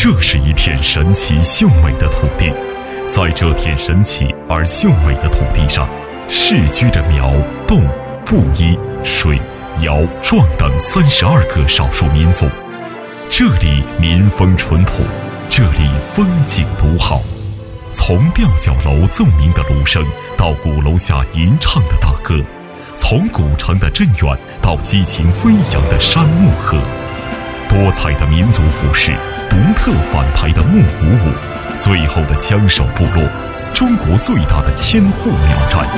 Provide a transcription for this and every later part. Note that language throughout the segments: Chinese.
这是一片神奇秀美的土地，在这片神奇而秀美的土地上，世居着苗、侗、布依、水、瑶、壮等32个少数民族。这里民风淳朴，这里风景独好。从吊脚楼奏鸣的芦笙到鼓楼下吟唱的大歌，从古城的镇远到激情飞扬的山木河，多彩的民族服饰，独特反排的木鼓舞，最后的枪手部落，中国最大的千户苗寨。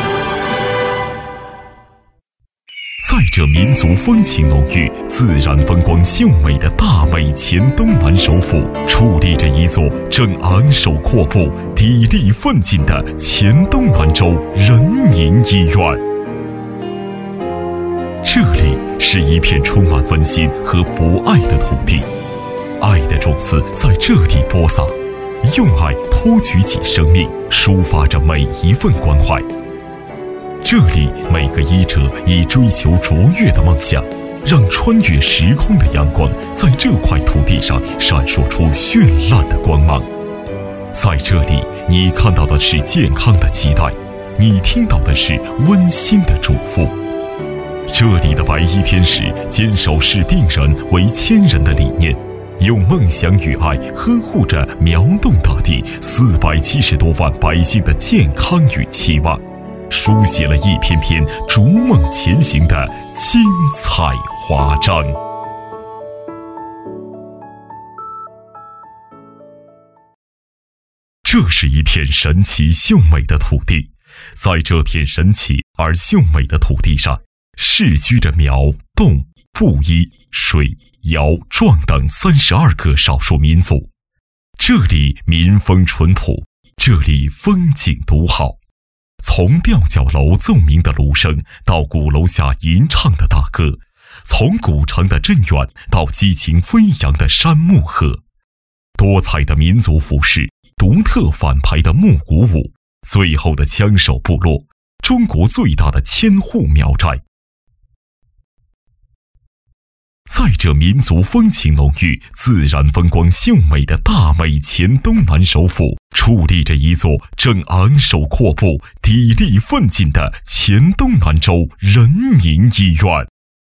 在这民族风情浓郁、自然风光秀美的大美黔东南首府，矗立着一座正昂首阔步、砥砺奋进的黔东南州人民医院。这里是一片充满温馨和博爱的土地，爱的种子在这里播撒，用爱托举起生命，抒发着每一份关怀。这里每个医者以追求卓越的梦想，让穿越时空的阳光在这块土地上闪烁出绚烂的光芒。在这里，你看到的是健康的期待，你听到的是温馨的嘱咐。这里的白衣天使坚守视病人为亲人的理念，用梦想与爱呵护着苗侗大地470多万百姓的健康与期望，书写了一篇篇逐梦前行的精彩华章。这是一片神奇秀美的土地，在这片神奇而秀美的土地上，世居着苗、侗、布依、水、瑶、壮等32个少数民族。这里民风淳朴，这里风景独好。从吊脚楼奏鸣的芦笙到鼓楼下吟唱的大歌，从古城的镇远到激情飞扬的山木河，多彩的民族服饰，独特反排的木鼓舞，最后的枪手部落，中国最大的千户苗寨。在这民族风情浓郁、自然风光秀美的大美黔东南首府，矗立着一座正昂首阔步、砥砺奋进的黔东南州人民医院。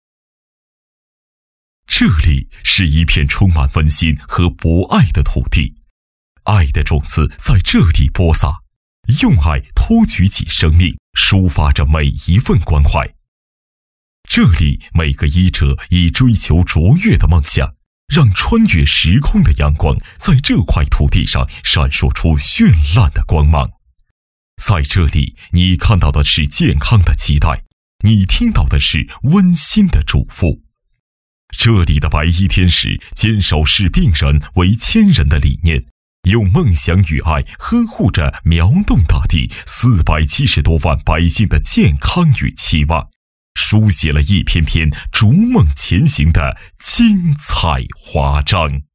这里是一片充满温馨和博爱的土地，爱的种子在这里播撒，用爱托举起生命，抒发着每一份关怀。这里每个医者以追求卓越的梦想，让穿越时空的阳光在这块土地上闪烁出绚烂的光芒。在这里，你看到的是健康的期待，你听到的是温馨的嘱咐。这里的白衣天使坚守视病人为亲人的理念，用梦想与爱呵护着苗侗大地470多万百姓的健康与期望，书写了一篇篇逐梦前行的精彩华章。